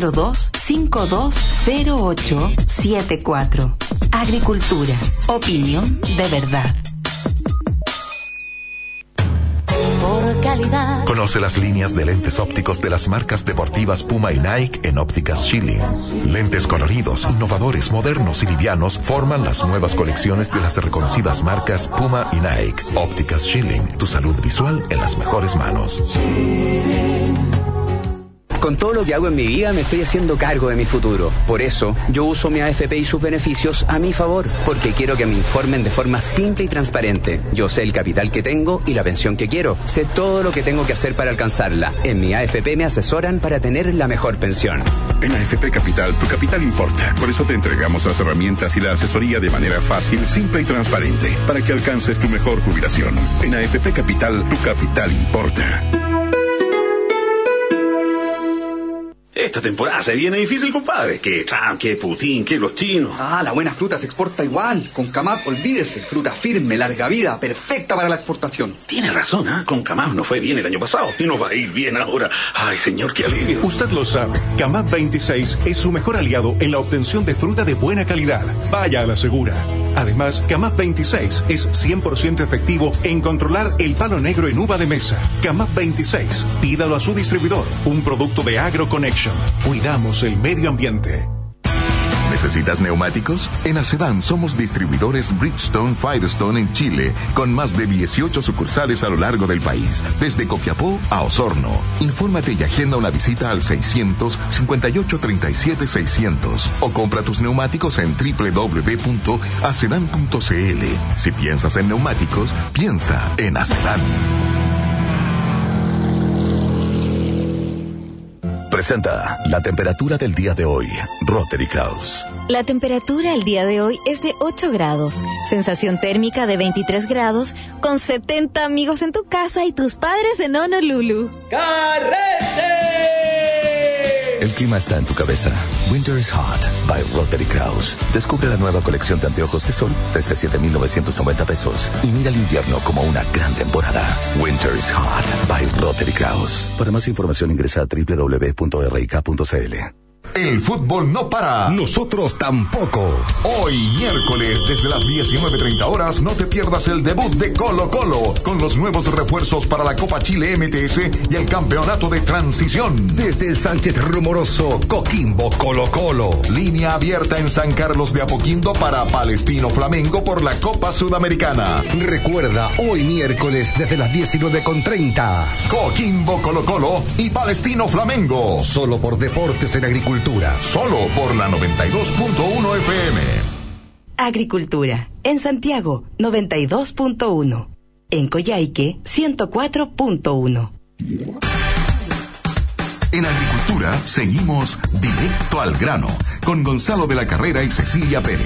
42520874. Agricultura, opinión de verdad.
Conoce las líneas de lentes ópticos de las marcas deportivas Puma y Nike en Ópticas Schilling. Lentes coloridos, innovadores, modernos y livianos forman las nuevas colecciones de las reconocidas marcas Puma y Nike. Ópticas Schilling, tu salud visual en las mejores manos.
Con todo lo que hago en mi vida me estoy haciendo cargo de mi futuro. Por eso, yo uso mi AFP y sus beneficios a mi favor, porque quiero que me informen de forma simple y transparente. Yo sé el capital que tengo y la pensión que quiero. Sé todo lo que tengo que hacer para alcanzarla. En mi AFP me asesoran para tener la mejor pensión.
En AFP Capital, tu capital importa. Por eso te entregamos las herramientas y la asesoría de manera fácil, simple y transparente, para que alcances tu mejor jubilación. En AFP Capital, tu capital importa.
Esta temporada se viene difícil, compadre. Que Trump, que Putin, que los chinos.
La buena fruta se exporta igual. Con Camap, olvídese. Fruta firme, larga vida, perfecta para la exportación.
Tiene razón, Con Camap no fue bien el año pasado y nos va a ir bien ahora. Ay, señor, qué alivio.
Usted lo sabe. Camap 26 es su mejor aliado en la obtención de fruta de buena calidad. Vaya a la segura. Además, Camap 26 es 100% efectivo en controlar el palo negro en uva de mesa. Camap 26, pídalo a su distribuidor. Un producto de AgroConnection. Cuidamos el medio ambiente.
¿Necesitas neumáticos? En Acedán somos distribuidores Bridgestone Firestone en Chile, con más de 18 sucursales a lo largo del país, desde Copiapó a Osorno. Infórmate y agenda una visita al 600-5837-600 o compra tus neumáticos en www.acedan.cl. Si piensas en neumáticos, piensa en Acedán.
Presenta la temperatura del día de hoy, Rotary Kraus.
La temperatura el día de hoy es de 8 grados, sensación térmica de 23 grados, con 70 amigos en tu casa y tus padres en Honolulu.
¡Carrete! El clima está en tu cabeza. Winter is Hot by Rotary Kraus. Descubre la nueva colección de anteojos de sol desde 7,990 pesos y mira el invierno como una gran temporada. Winter is Hot by Rotary Kraus. Para más información ingresa a www.rik.cl.
El fútbol no para. Nosotros tampoco. Hoy, miércoles, desde las 19:30 horas, no te pierdas el debut de Colo Colo, con los nuevos refuerzos para la Copa Chile MTS y el campeonato de transición. Desde el Sánchez Rumoroso, Coquimbo Colo Colo. Línea abierta en San Carlos de Apoquindo para Palestino Flamengo por la Copa Sudamericana. Recuerda, hoy miércoles, desde las 19:30. Coquimbo Colo Colo y Palestino Flamengo. Solo por Deportes en Agricultura. Solo por la 92.1 FM.
Agricultura. En Santiago, 92.1. En Coyhaique, 104.1.
En Agricultura seguimos directo al grano con Gonzalo de la Carrera y Cecilia Pérez.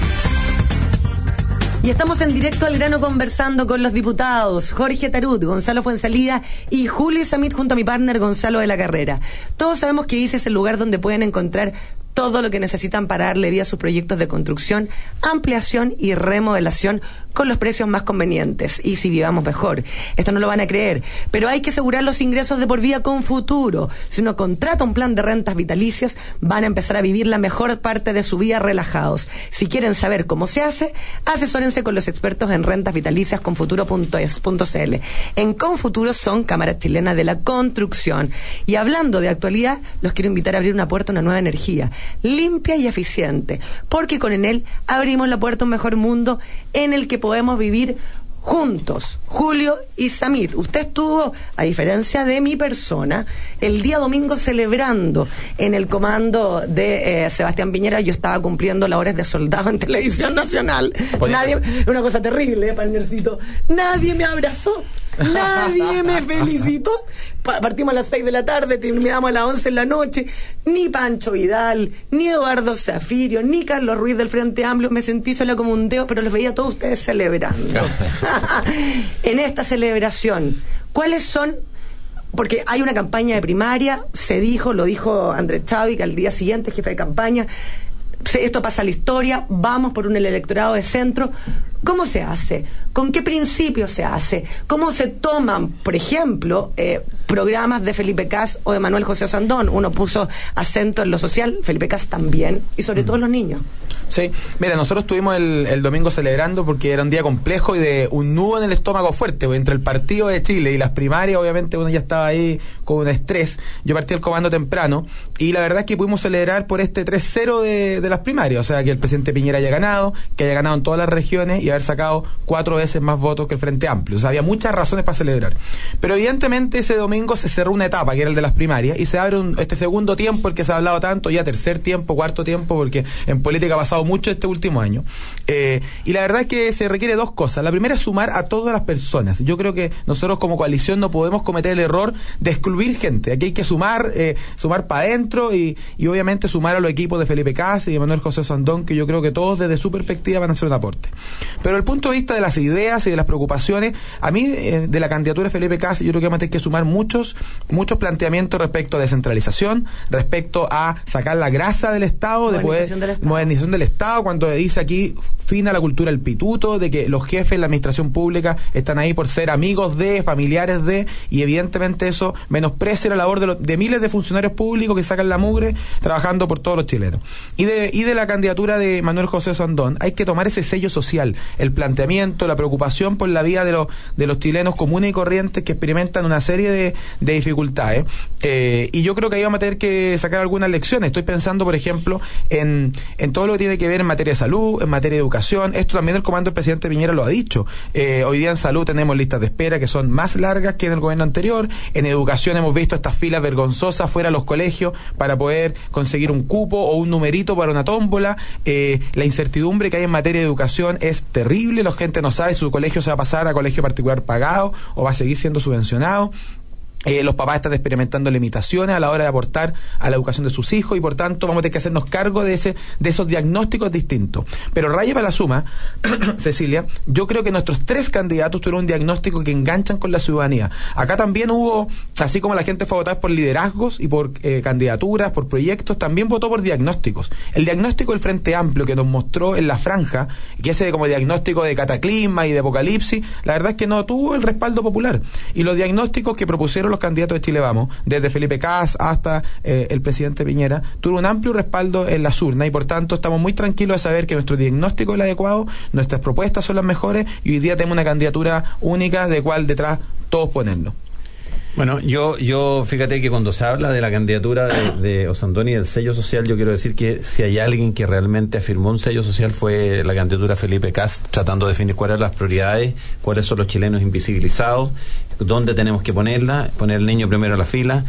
Y estamos en directo al grano conversando con los diputados Jorge Tarut, Gonzalo Fuenzalida y Julio Samit junto a mi partner Gonzalo de la Carrera. Todos sabemos que ICE es el lugar donde pueden encontrar todo lo que necesitan para darle vida a sus proyectos de construcción, ampliación y remodelación con los precios más convenientes. Y si vivamos mejor. Esto no lo van a creer, pero hay que asegurar los ingresos de por vida con Futuro. Si uno contrata un plan de rentas vitalicias, van a empezar a vivir la mejor parte de su vida relajados. Si quieren saber cómo se hace, asesórense con los expertos en rentas vitalicias confuturo.es.cl. En Confuturo son cámaras chilenas de la construcción. Y hablando de actualidad, los quiero invitar a abrir una puerta a una nueva energía, limpia y eficiente, porque con Enel abrimos la puerta a un mejor mundo en el que podemos vivir juntos, Julio y Samit. Usted estuvo, a diferencia de mi persona, el día domingo celebrando en el comando de Sebastián Piñera. Yo estaba cumpliendo labores de soldado en Televisión Nacional. Nadie, una cosa terrible, partnercito. Nadie me abrazó. Nadie me felicitó. Partimos a las 6 de la tarde, terminamos a las 11 de la noche. Ni Pancho Vidal, ni Eduardo Zafirio, ni Carlos Ruiz del Frente Amplio. Me sentí sola como un dedo, pero los veía a todos ustedes celebrando. En esta celebración, ¿cuáles son? Porque hay una campaña de primaria, se dijo, lo dijo Andrés Chávez al día siguiente, jefe de campaña. Esto pasa a la historia, vamos por un electorado de centro. ¿Cómo se hace? ¿Con qué principios se hace? ¿Cómo se toman, por ejemplo, programas de Felipe Cas o de Manuel José Osandón? Uno puso acento en lo social, Felipe Cas también, y sobre todo en los niños.
Sí, mira, nosotros estuvimos el domingo celebrando porque era un día complejo y de un nudo en el estómago fuerte, porque entre el partido de Chile y las primarias, obviamente uno ya estaba ahí con un estrés. Yo partí el comando temprano y la verdad es que pudimos celebrar por este 3-0 de las primarias, o sea, que el presidente Piñera haya ganado, que haya ganado en todas las regiones y haber sacado 4 veces más votos que el Frente Amplio. O sea, había muchas razones para celebrar. Pero evidentemente ese domingo se cerró una etapa, que era el de las primarias, y se abre este segundo tiempo, el que se ha hablado tanto, ya tercer tiempo, cuarto tiempo, porque en política ha pasado mucho este último año. Y la verdad es que se requiere 2 cosas. La primera es sumar a todas las personas. Yo creo que nosotros como coalición no podemos cometer el error de excluir gente. Aquí hay que sumar para adentro y obviamente sumar a los equipos de Felipe Cas y de Manuel José Osandón, que yo creo que todos desde su perspectiva van a hacer un aporte. Pero el punto de vista de las ideas y de las preocupaciones, a mí de la candidatura de Felipe Cas, yo creo que vamos a tener que sumar muchos planteamientos respecto a descentralización, respecto a sacar la grasa del Estado, modernización del Estado, cuando dice aquí fin a la cultura del pituto, de que los jefes de la administración pública están ahí por ser amigos de, familiares de, y evidentemente eso menosprecia la labor de miles de funcionarios públicos que sacan la mugre trabajando por todos los chilenos. Y de la candidatura de Manuel José Osandón hay que tomar ese sello social, el planteamiento, la preocupación por la vida de los chilenos comunes y corrientes que experimentan una serie de dificultades. Y yo creo que ahí vamos a tener que sacar algunas lecciones. Estoy pensando, por ejemplo, en todo lo que tiene que ver en materia de salud, en materia de educación. Esto también el comando del presidente Piñera lo ha dicho. Hoy día en salud tenemos listas de espera que son más largas que en el gobierno anterior. En educación hemos visto estas filas vergonzosas fuera de los colegios para poder conseguir un cupo o un numerito para una tómbola. La incertidumbre que hay en materia de educación es terrible. La gente no sabe si su colegio se va a pasar a colegio particular pagado o va a seguir siendo subvencionado. Los papás están experimentando limitaciones a la hora de aportar a la educación de sus hijos y por tanto vamos a tener que hacernos cargo de esos diagnósticos distintos. Pero raya para la suma, Cecilia, yo creo que nuestros 3 candidatos tuvieron un diagnóstico que enganchan con la ciudadanía. Acá también hubo, así como la gente fue a votar por liderazgos y por candidaturas, por proyectos, también votó por diagnósticos. El diagnóstico del Frente Amplio que nos mostró en la franja, que ese como diagnóstico de cataclisma y de apocalipsis, la verdad es que no tuvo el respaldo popular. Y los diagnósticos que propusieron los candidatos de Chile Vamos, desde Felipe Cas hasta el presidente Piñera, tuvo un amplio respaldo en las urnas y por tanto estamos muy tranquilos de saber que nuestro diagnóstico es el adecuado, nuestras propuestas son las mejores y hoy día tenemos una candidatura única de cual detrás todos ponerlo.
Bueno, yo fíjate que cuando se habla de la candidatura de Osandón y del sello social, yo quiero decir que si hay alguien que realmente afirmó un sello social fue la candidatura Felipe Cas, tratando de definir cuáles eran las prioridades, cuáles son los chilenos invisibilizados, dónde tenemos que poner el niño primero en la fila.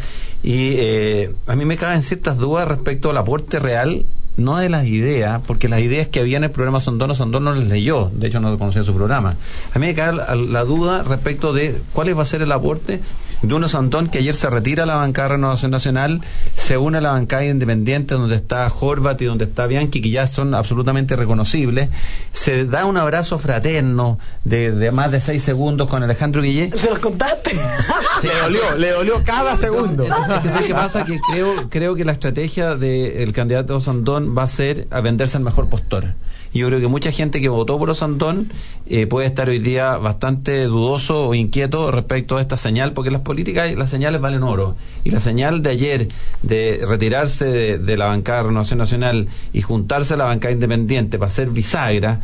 Y a mí me caben ciertas dudas respecto al aporte real, no de las ideas, porque las ideas que había en el programa Osandón no las leyó, de hecho no conocía su programa. A mí me cae la duda respecto de cuál va a ser el aporte de un Osandón que ayer se retira a la bancada de Renovación Nacional, se une a la bancada independiente donde está Horvat y donde está Bianchi, que ya son absolutamente reconocibles, se da un abrazo fraterno de más de 6 segundos con Alejandro Guillé.
¿Se los contaste?
Sí, le dolió cada segundo. ¿Sabes qué pasa? Que creo que la estrategia del candidato Osandón va a ser a venderse al mejor postor. Y yo creo que mucha gente que votó por Osandón puede estar hoy día bastante dudoso o inquieto respecto a esta señal, porque las políticas, las señales valen oro. Y la señal de ayer de retirarse de la bancada de Renovación Nacional y juntarse a la bancada independiente para ser bisagra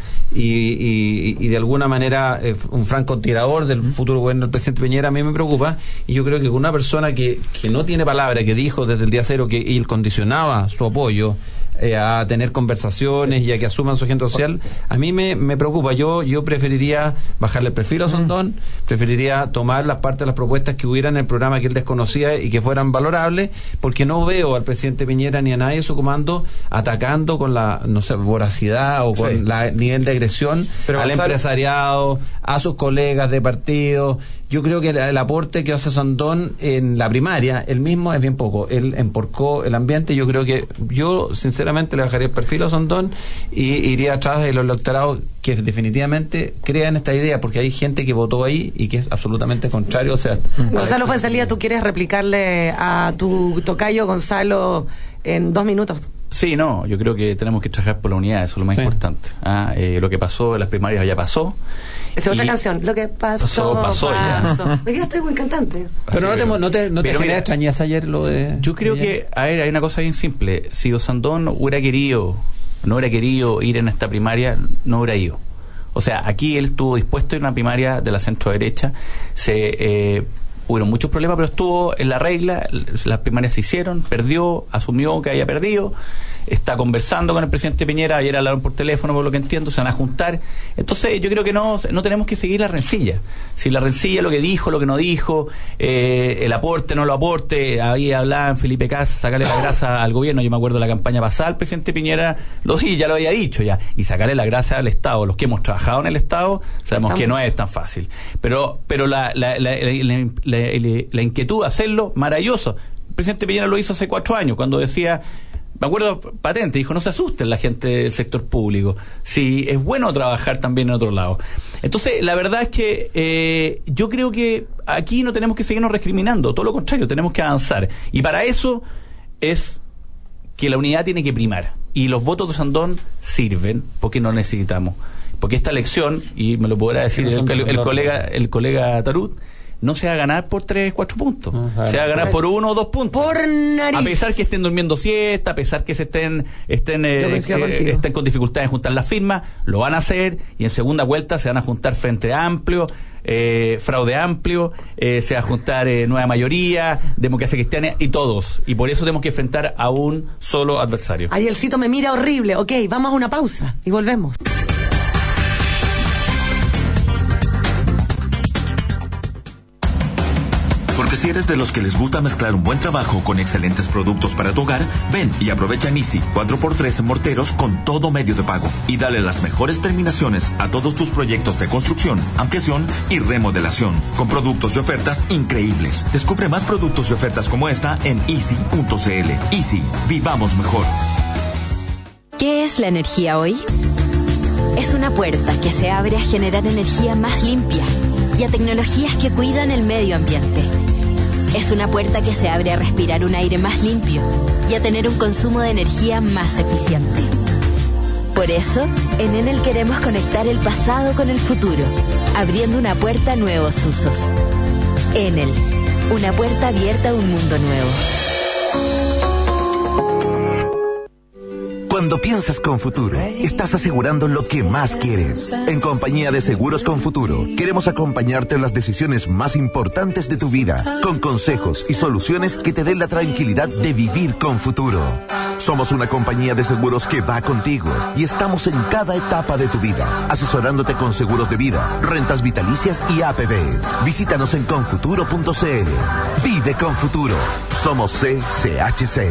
y de alguna manera un francotirador del futuro gobierno del presidente Piñera, a mí me preocupa. Y yo creo que una persona que no tiene palabra, que dijo desde el día cero que él condicionaba su apoyo a tener conversaciones y a que asuman su agenda social, a mí me preocupa. Yo preferiría bajarle el perfil a Sondón, preferiría tomar las partes de las propuestas que hubieran en el programa que él desconocía y que fueran valorables, porque no veo al presidente Piñera ni a nadie de su comando atacando con la, no sé, voracidad o con el nivel de agresión al empresariado, a sus colegas de partido. Yo creo que el aporte que hace Sondón en la primaria, él mismo, es bien poco. Él emporcó el ambiente. Yo creo que yo, sinceramente, le bajaría el perfil a Sondón y iría atrás de los electorados que definitivamente crean esta idea, porque hay gente que votó ahí y que es absolutamente contrario. O sea,
Gonzalo Fuenzalía, ¿tú quieres replicarle a tu tocayo Gonzalo en 2 minutos?
Sí, no, yo creo que tenemos que trabajar por la unidad, eso es lo más importante. Lo que pasó en las primarias ya pasó.
Esa es otra canción, lo que pasó
ya.
Me quedaste buen cantante.
Pero no te genera extrañeza ayer lo de...
Yo creo que, hay una cosa bien simple. Si Osandón no hubiera querido ir en esta primaria, no hubiera ido. O sea, aquí él estuvo dispuesto a ir a una primaria de la centro derecha, hubieron muchos problemas, pero estuvo en la regla, las primarias se hicieron, perdió, asumió que había perdido, está conversando con el presidente Piñera, ayer hablaron por teléfono, por lo que entiendo, se van a juntar. Entonces yo creo que no tenemos que seguir la rencilla. Si la rencilla, lo que dijo, lo que no dijo, el aporte, no lo aporte, ahí hablaban Felipe Cas, sacarle la grasa al gobierno. Yo me acuerdo de la campaña pasada, el presidente Piñera ya lo había dicho ya, y sacarle la grasa al Estado. Los que hemos trabajado en el Estado sabemos que no es tan fácil, pero la inquietud de hacerlo, maravilloso. El presidente Piñera lo hizo hace 4 años, cuando decía, me acuerdo patente, dijo, no se asusten la gente del sector público, si es bueno trabajar también en otro lado. Entonces, la verdad es que yo creo que aquí no tenemos que seguirnos recriminando, todo lo contrario, tenemos que avanzar. Y para eso es que la unidad tiene que primar. Y los votos de Osandón sirven porque no necesitamos. Porque esta elección, y me lo podrá decir el colega Tarut, no se va a ganar por 3, 4 puntos. Se va a ganar por 1 o 2 puntos.
Por nariz.
A pesar que estén durmiendo siesta, a pesar que estén con dificultades en juntar las firmas, lo van a hacer, y en segunda vuelta se van a juntar Frente Amplio, Fraude Amplio, se va a juntar Nueva Mayoría, Democracia Cristiana y todos. Y por eso tenemos que enfrentar a un solo adversario.
Arielcito me mira horrible. Ok, vamos a una pausa y volvemos.
Porque si eres de los que les gusta mezclar un buen trabajo con excelentes productos para tu hogar, ven y aprovecha Nisi 4x3 en morteros con todo medio de pago. Y dale las mejores terminaciones a todos tus proyectos de construcción, ampliación y remodelación, con productos y ofertas increíbles. Descubre más productos y ofertas como esta en easy.cl. Easy, vivamos mejor.
¿Qué es la energía hoy? Es una puerta que se abre a generar energía más limpia y a tecnologías que cuidan el medio ambiente. Es una puerta que se abre a respirar un aire más limpio y a tener un consumo de energía más eficiente. Por eso, en Enel queremos conectar el pasado con el futuro, abriendo una puerta a nuevos usos. Enel, una puerta abierta a un mundo nuevo.
Cuando piensas con Futuro, estás asegurando lo que más quieres. En compañía de Seguros con Futuro, queremos acompañarte en las decisiones más importantes de tu vida, con consejos y soluciones que te den la tranquilidad de vivir con futuro. Somos una compañía de seguros que va contigo y estamos en cada etapa de tu vida, asesorándote con seguros de vida, rentas vitalicias y APB. Visítanos en confuturo.cl. Vive con Futuro. Somos CCHC.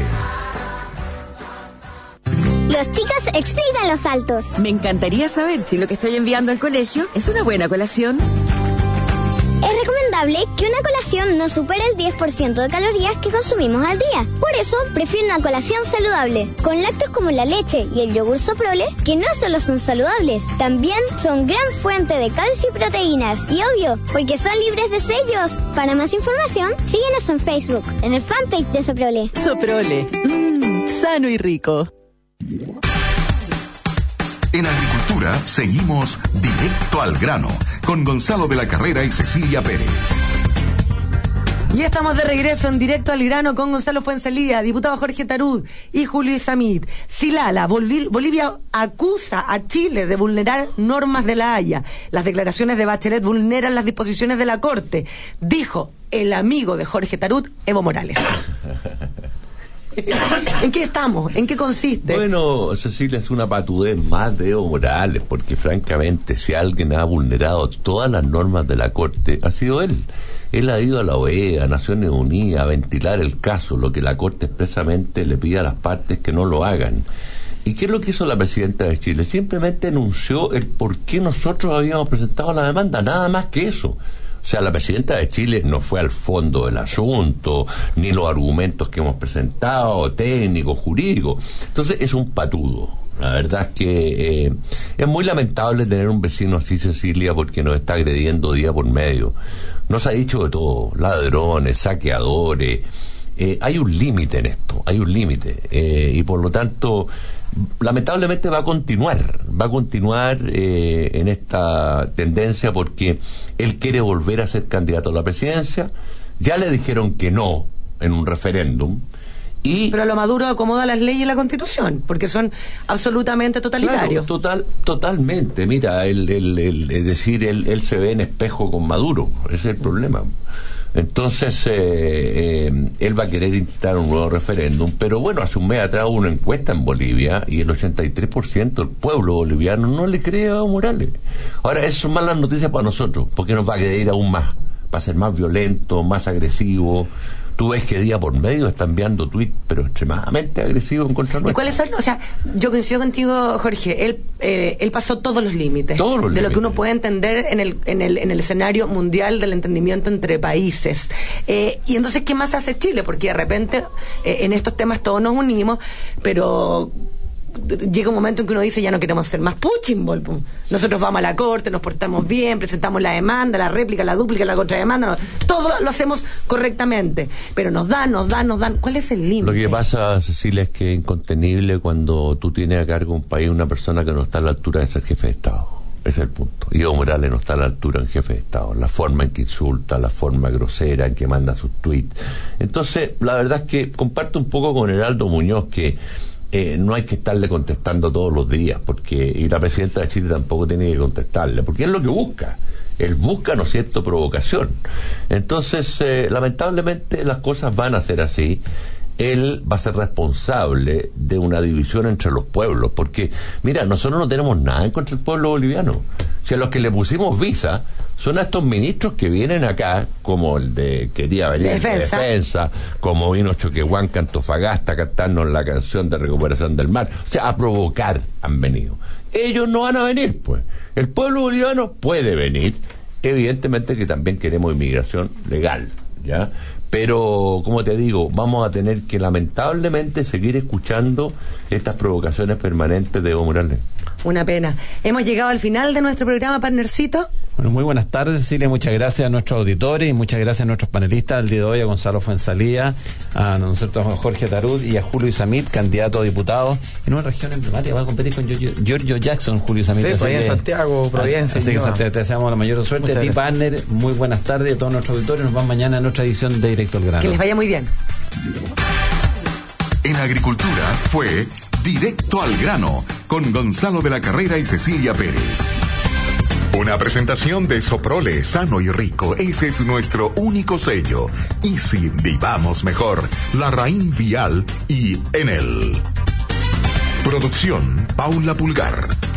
Los chicos explican los saltos.
Me encantaría saber si lo que estoy enviando al colegio es una buena colación.
Es recomendable que una colación no supere el 10% de calorías que consumimos al día. Por eso, prefiero una colación saludable, con lácteos como la leche y el yogur Soprole, que no solo son saludables, también son gran fuente de calcio y proteínas. Y obvio, porque son libres de sellos. Para más información, síguenos en Facebook, en el fanpage de Soprole.
Soprole, sano y rico.
En Agricultura seguimos directo al grano con Gonzalo de la Carrera y Cecilia Pérez.
Y estamos de regreso en Directo al Grano con Gonzalo Fuenzalía, diputado Jorge Tarut y Julio Isamit. Silala, Bolivia acusa a Chile de vulnerar normas de La Haya. Las declaraciones de Bachelet vulneran las disposiciones de la Corte, dijo el amigo de Jorge Tarut, Evo Morales. ¿En qué estamos? ¿En qué consiste?
Bueno, Cecilia, es una patudez más de Evo Morales, porque francamente, si alguien ha vulnerado todas las normas de la Corte, ha sido él. Él ha ido a la OEA, a Naciones Unidas, a ventilar el caso, lo que la Corte expresamente le pide a las partes que no lo hagan. ¿Y qué es lo que hizo la presidenta de Chile? Simplemente anunció el por qué nosotros habíamos presentado la demanda, nada más que eso. O sea, la presidenta de Chile no fue al fondo del asunto, ni los argumentos que hemos presentado, técnicos, jurídicos. Entonces es un patudo. La verdad es que es muy lamentable tener un vecino así, Cecilia, porque nos está agrediendo día por medio. Nos ha dicho de todo, ladrones, saqueadores. Hay un límite en esto, hay un límite. Y por lo tanto, lamentablemente va a continuar en esta tendencia, porque él quiere volver a ser candidato a la presidencia. Ya le dijeron que no en un referéndum. Pero
lo Maduro acomoda las leyes y la Constitución, porque son absolutamente totalitarios.
Claro, totalmente. Mira, él se ve en espejo con Maduro, ese es el problema. Entonces, él va a querer intentar un nuevo referéndum, pero bueno, hace un mes atrás hubo una encuesta en Bolivia y el 83% del pueblo boliviano no le cree a Evo Morales. Ahora, eso son malas noticias para nosotros, porque nos va a agredir aún más, va a ser más violento, más agresivo. Tú ves que día por medio está enviando tweets, pero extremadamente agresivos en contra nuestra.
¿Y cuáles son? O sea, yo coincido contigo, Jorge. Él pasó todos los límites de lo que uno puede entender en el escenario mundial del entendimiento entre países. Y entonces, ¿qué más hace Chile? Porque de repente en estos temas todos nos unimos, pero llega un momento en que uno dice, ya no queremos ser más punching ball. Nosotros vamos a la corte, nos portamos bien, presentamos la demanda, la réplica, la dúplica, la contrademanda, todo lo hacemos correctamente, pero nos dan. ¿Cuál es el límite?
Lo que pasa, Cecilia, es que es incontenible cuando tú tienes a cargo un país una persona que no está a la altura de ser jefe de Estado. Ese es el punto. Y Evo Morales no está a la altura en jefe de Estado. La forma en que insulta, la forma grosera en que manda sus tweets. Entonces, la verdad es que comparto un poco con Heraldo Muñoz que no hay que estarle contestando todos los días, y la presidenta de Chile tampoco tiene que contestarle, porque es lo que busca. Él busca, ¿no es cierto?, provocación. Entonces, lamentablemente las cosas van a ser así. Él va a ser responsable de una división entre los pueblos, porque, mira, nosotros no tenemos nada en contra del pueblo boliviano. Si a los que le pusimos visa son a estos ministros que vienen acá, como el de quería venir de defensa, como vino Choquehuanca, Antofagasta, a cantarnos la canción de recuperación del mar. O sea, a provocar han venido. Ellos no van a venir, pues. El pueblo boliviano puede venir. Evidentemente que también queremos inmigración legal, ¿ya? Pero, como te digo, vamos a tener que lamentablemente seguir escuchando estas provocaciones permanentes de Evo Morales.
Una pena. Hemos llegado al final de nuestro programa, partnercito.
Bueno, muy buenas tardes, Cecilia. Muchas gracias a nuestros auditores y muchas gracias a nuestros panelistas el día de hoy, a Gonzalo Fuenzalía, a nosotros, a Jorge Tarut y a Julio Isamit, candidato a diputado en una región emblemática. Va a competir con Giorgio Jackson, Julio Isamit.
Sí, pues ahí en Santiago, Providencia.
Así que Santiago, te deseamos la mayor suerte. A ti, partner, muy buenas tardes a todos nuestros auditores. Nos vamos mañana en otra edición de Directo al Grano.
Que les vaya muy bien.
En agricultura fue Directo al Grano con Gonzalo de la Carrera y Cecilia Pérez. Una presentación de Soprole, sano y rico. Ese es nuestro único sello. Easy, vivamos mejor. Larraín Vial y Enel. Producción, Paula Pulgar.